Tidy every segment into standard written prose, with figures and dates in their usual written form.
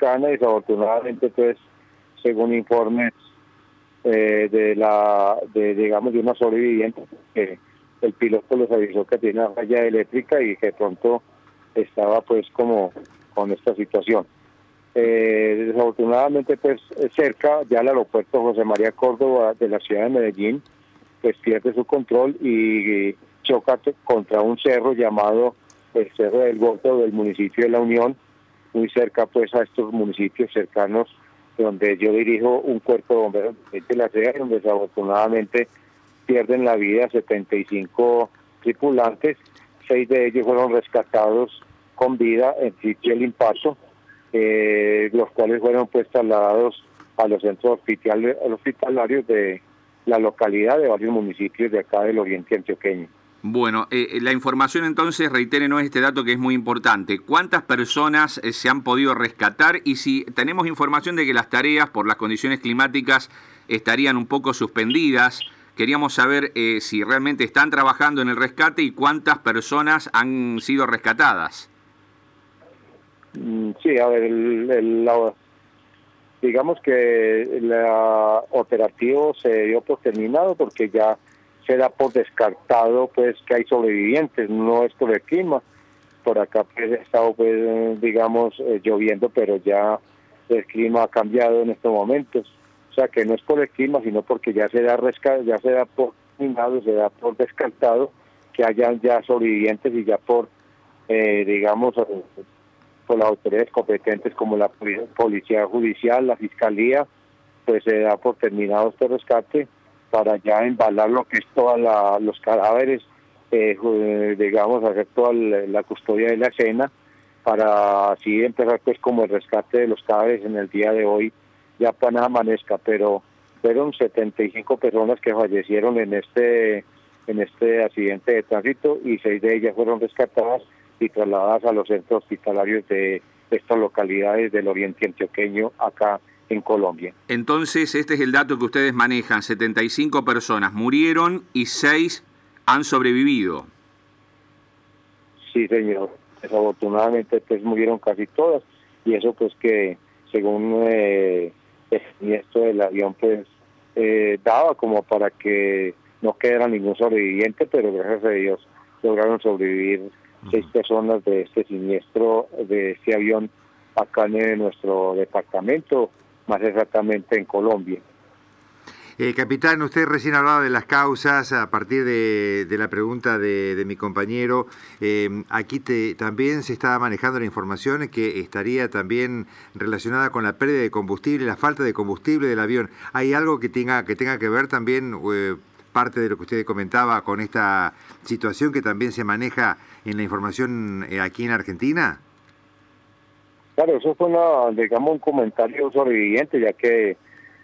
cercana. Desafortunadamente, pues, según informes digamos, de una sobreviviente, que el piloto les avisó que tiene una falla eléctrica y que pronto estaba pues como con esta situación. Desafortunadamente, pues, cerca, ya el aeropuerto José María Córdoba de la ciudad de Medellín, pues pierde su control y choca contra un cerro llamado el Cerro del Gordo del municipio de La Unión, muy cerca pues a estos municipios cercanos donde yo dirijo un cuerpo de bomberos de la CEA, donde desafortunadamente pierden la vida 75 tripulantes, 6 de ellos fueron rescatados con vida en sitio del impacto, los cuales fueron pues trasladados a los centros hospitalarios de la localidad de varios municipios de acá del oriente antioqueño. Bueno, la información entonces, reitérenos este dato que es muy importante. ¿Cuántas personas se han podido rescatar? Y si tenemos información de que las tareas por las condiciones climáticas estarían un poco suspendidas, queríamos saber si realmente están trabajando en el rescate y cuántas personas han sido rescatadas. Sí, a ver, digamos que el operativo se dio por terminado porque ya se da por descartado pues que hay sobrevivientes, no es por el clima. Por acá pues ha estado pues digamos lloviendo, pero ya el clima ha cambiado en estos momentos. O sea que no es por el clima, sino porque ya se da por terminado, se da por descartado que hayan ya sobrevivientes y ya por digamos por las autoridades competentes como la Policía Judicial, la Fiscalía, pues se da por terminado este rescate para ya embalar lo que es todos los cadáveres, digamos, hacer toda la custodia de la escena, para así empezar pues como el rescate de los cadáveres en el día de hoy, ya apenas amanezca, pero fueron 75 personas que fallecieron en este accidente de tránsito y 6 de ellas fueron rescatadas y trasladadas a los centros hospitalarios de estas localidades del oriente antioqueño acá en Colombia. Entonces, este es el dato que ustedes manejan, 75 personas murieron y 6 han sobrevivido. Sí, señor. Desafortunadamente, pues murieron casi todas, y eso pues que, según el siniestro del avión, pues daba como para que no quedara ningún sobreviviente, pero gracias a Dios lograron sobrevivir 6 personas de este siniestro, de este avión, acá en nuestro departamento, más exactamente en Colombia. Capitán, usted recién hablaba de las causas a partir de la pregunta de mi compañero. Aquí también se está manejando la información que estaría también relacionada con la pérdida de combustible, la falta de combustible del avión. ¿Hay algo que tenga que ver también, parte de lo que usted comentaba, con esta situación que también se maneja en la información aquí en Argentina? Claro, eso fue un comentario sobreviviente, ya que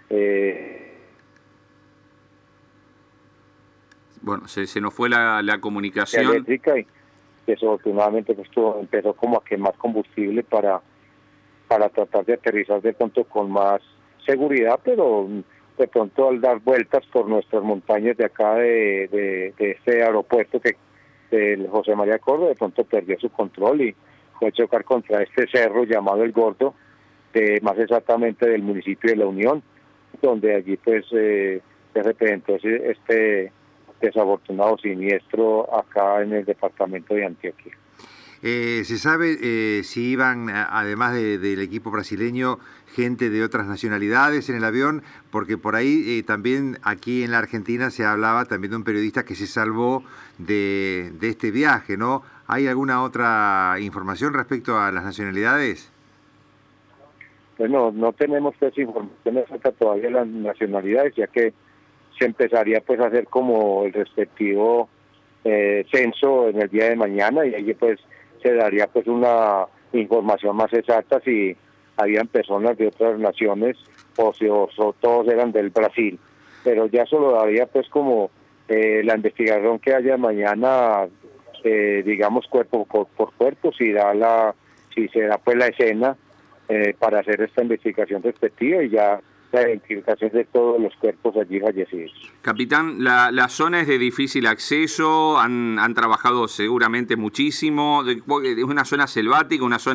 bueno, se nos fue la comunicación eléctrica, y desafortunadamente pues empezó como a quemar combustible para tratar de aterrizar de pronto con más seguridad, pero de pronto al dar vueltas por nuestras montañas de acá de este aeropuerto del José María Córdoba, de pronto perdió su control y fue a chocar contra este cerro llamado El Gordo, más exactamente del municipio de La Unión, donde allí pues se representó este desafortunado siniestro acá en el departamento de Antioquia. ¿Se sabe si iban, además del equipo brasileño, gente de otras nacionalidades en el avión? Porque por ahí también aquí en la Argentina se hablaba también de un periodista que se salvó de este viaje, ¿no? ¿Hay alguna otra información respecto a las nacionalidades? Bueno, no tenemos pues información exacta todavía de las nacionalidades, ya que se empezaría pues a hacer como el respectivo censo en el día de mañana, y allí pues se daría pues una información más exacta si habían personas de otras naciones o si todos eran del Brasil, pero ya solo daría pues como la investigación que haya mañana, digamos cuerpo por cuerpo, si se da pues la escena para hacer esta investigación respectiva y ya la identificación de todos los cuerpos allí fallecidos. Capitán, la zona es de difícil acceso, han trabajado seguramente muchísimo, es una zona selvática, una zona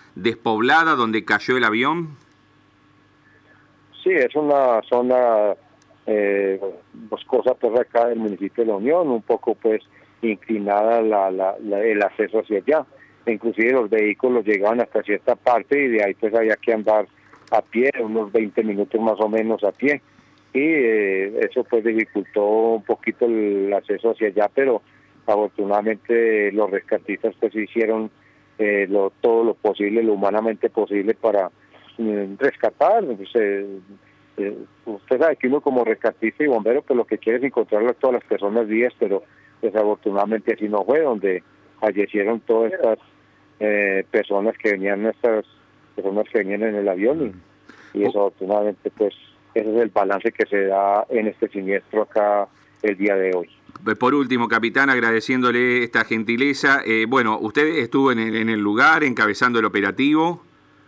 despoblada donde cayó el avión? Sí, es una zona boscosa pues acá del municipio de La Unión, un poco pues inclinada el acceso hacia allá. Inclusive los vehículos llegaban hasta cierta parte y de ahí pues había que andar a pie, unos 20 minutos más o menos a pie. Y eso pues dificultó un poquito el acceso hacia allá, pero afortunadamente los rescatistas pues hicieron todo lo posible, lo humanamente posible para rescatar. Usted sabe que uno como rescatista y bombero pues lo que quiere es encontrar a todas las personas vivas, pero desafortunadamente así no fue, donde fallecieron todas estas personas que venían en el avión y desafortunadamente pues ese es el balance que se da en este siniestro acá el día de hoy. Por último, capitán, agradeciéndole esta gentileza. Bueno, usted estuvo en el lugar encabezando el operativo.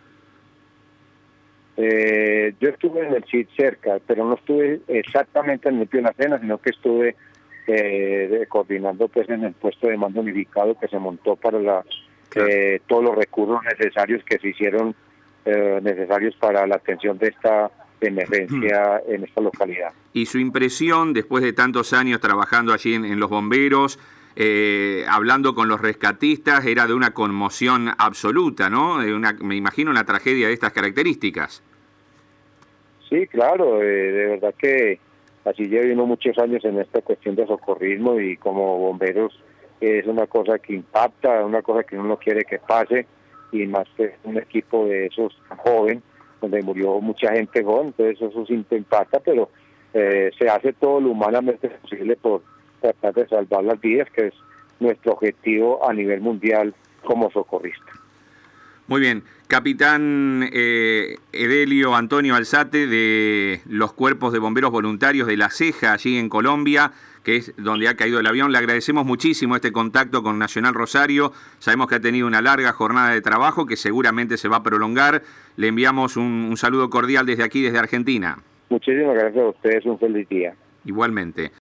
Yo estuve en el sitio cerca, pero no estuve exactamente en el medio de la escena, sino que estuve coordinando pues en el puesto de mando unificado que se montó para todos los recursos necesarios que se hicieron necesarios para la atención de esta emergencia en esta localidad. ¿Y su impresión después de tantos años trabajando allí en los bomberos, hablando con los rescatistas, era de una conmoción absoluta, ¿no? Me imagino una tragedia de estas características. Sí, claro, de verdad que así llevo uno muchos años en esta cuestión de socorrismo y como bomberos es una cosa que impacta, una cosa que uno no quiere que pase, y más que un equipo de esos joven, donde murió mucha gente joven, entonces eso sí impacta, pero se hace todo lo humanamente posible por tratar de salvar las vidas, que es nuestro objetivo a nivel mundial como socorrista. Muy bien. Capitán Edelio Antonio Alzate, de los Cuerpos de Bomberos Voluntarios de La Ceja, allí en Colombia, que es donde ha caído el avión. Le agradecemos muchísimo este contacto con Nacional Rosario. Sabemos que ha tenido una larga jornada de trabajo que seguramente se va a prolongar. Le enviamos un saludo cordial desde aquí, desde Argentina. Muchísimas gracias a ustedes, un feliz día. Igualmente.